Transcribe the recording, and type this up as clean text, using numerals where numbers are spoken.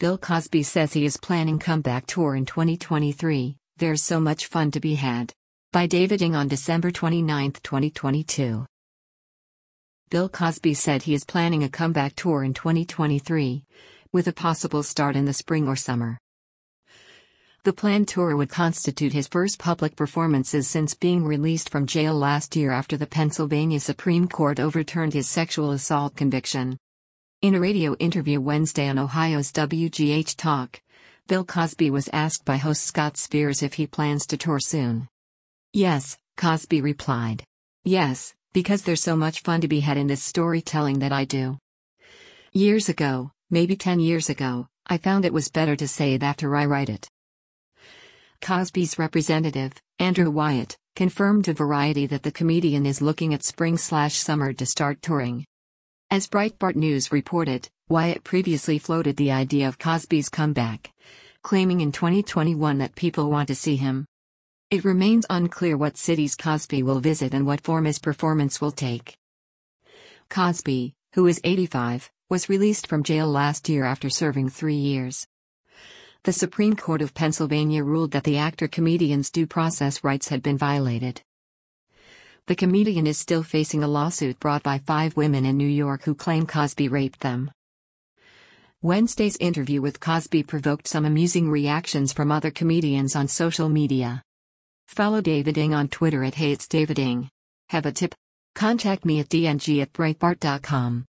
Bill Cosby says he is planning comeback tour in 2023, There's So Much Fun to Be Had. By David Ng on December 29, 2022. Bill Cosby said he is planning a comeback tour in 2023, with a possible start in the spring or summer. The planned tour would constitute his first public performances since being released from jail last year after the Pennsylvania Supreme Court overturned his sexual assault conviction. In a radio interview Wednesday on Ohio's WGH Talk, Bill Cosby was asked by host Scott Spears if he plans to tour soon. "Yes," Cosby replied. "Yes, because there's so much fun to be had in this storytelling that I do. Years ago, maybe 10 years ago, I found it was better to say it after I write it." Cosby's representative, Andrew Wyatt, confirmed to Variety that the comedian is looking at spring/summer to start touring. As Breitbart News reported, Wyatt previously floated the idea of Cosby's comeback, claiming in 2021 that people want to see him. It remains unclear what cities Cosby will visit and what form his performance will take. Cosby, who is 85, was released from jail last year after serving 3 years. The Supreme Court of Pennsylvania ruled that the actor-comedian's due process rights had been violated. The comedian is still facing a lawsuit brought by 5 women in New York who claim Cosby raped them. Wednesday's interview with Cosby provoked some amusing reactions from other comedians on social media. Follow David Ng on Twitter at @HeyIt'sDavidNg. Have a tip? Contact me at dng@breitbart.com.